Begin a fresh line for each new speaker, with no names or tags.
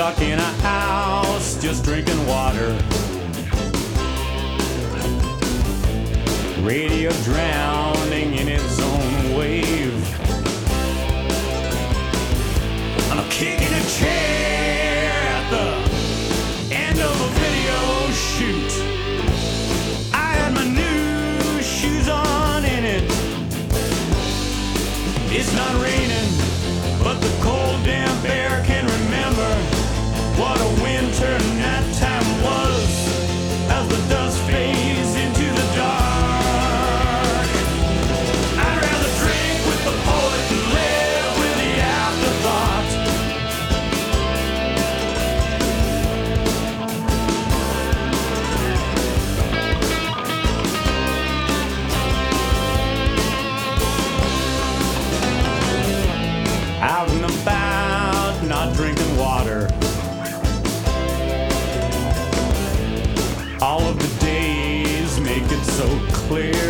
stuck in a house just drinking water. Radio drowning in its own wave. I'm kicking a chair at the end of a video shoot. I had my new shoes on in it. It's not raining, but the cold damp air can remember what a winter night time was as the dust fades into the dark. I'd rather drink with the poet and live with the afterthought. Out and about, not drinking water. All of the days make it so clear.